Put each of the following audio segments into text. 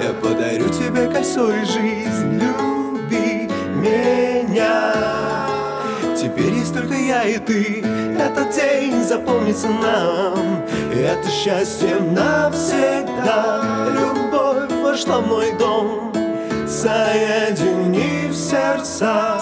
Я подарю тебе кольцо и жизнь, люби меня. Теперь есть только я и ты, этот день запомнится нам. И это счастье навсегда. Любовь вошла в мой дом, соединив сердца.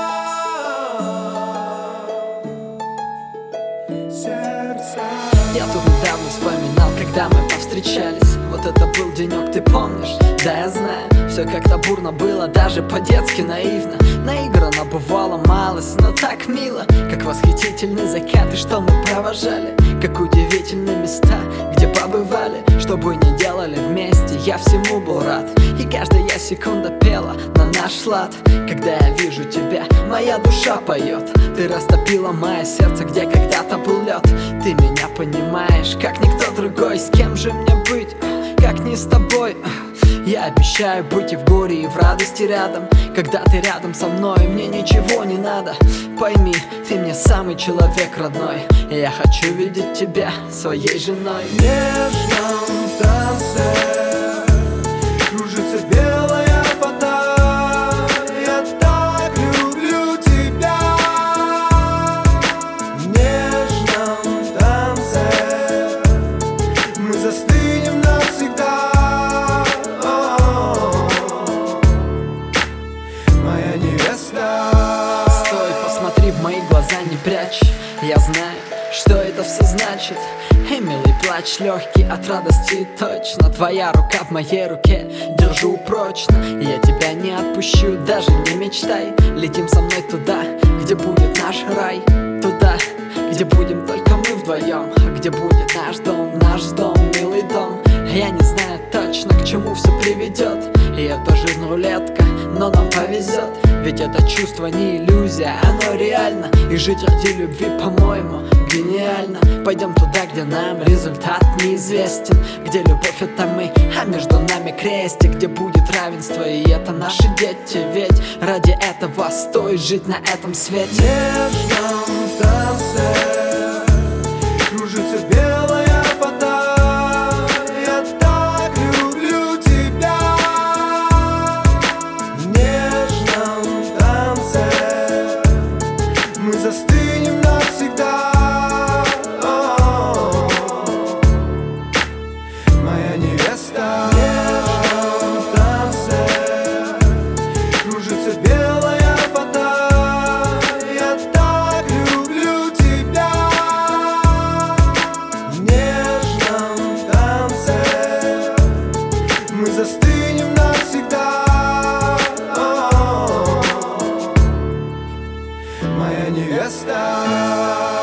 Я тут недавно вспоминал, когда мы повстречались. Вот это был денек, ты помнишь? Да, я знаю, все как-то бурно было, даже по-детски наивно. Наиграно бывало малость, но так мило. Как восхитительный закат, и что мы провожали. Как удивительные места, где побывали. Что бы ни делали вместе, я всему был рад. И каждая секунда пела на наш лад. Когда я вижу тебя, моя душа поет. Ты растопила мое сердце, где когда-то был лед. Ты меня понимаешь, как никто другой. С кем же мне быть, как не с тобой? Я обещаю быть и в горе, и в радости рядом. Когда ты рядом со мной, мне ничего не надо. Пойми, ты мне самый человек родной. И я хочу видеть тебя своей женой. В нежном танце кружится белая вода. Я так люблю тебя. В нежном танце мы застынем навсегда. Моя невеста. Стой, посмотри в мои глаза, не прячь. Я знаю, что это все значит. Эй, милый, плач легкий от радости, точно. Твоя рука в моей руке, держу прочно. Я тебя не отпущу, даже не мечтай. Летим со мной туда, где будет наш рай. Туда, где будем только мы вдвоем. Где будет наш дом, милый дом. Я не знаю точно, к чему все приведет. И это жизнь рулетка, но нам повезет. Ведь это чувство не иллюзия, оно реально. И жить ради любви, по-моему, гениально. Пойдем туда, где нам результат неизвестен. Где любовь это мы, а между нами крестик. Где будет равенство, и это наши дети. Ведь ради этого стоит жить на этом свете. В нежном танце кружится белая вода. Я так люблю тебя. В нежном танце мы застынем навсегда. Моя невеста. В нежном танце кружится белая вода. Я так люблю тебя. В нежном танце мы застынем навсегда. Моя невеста.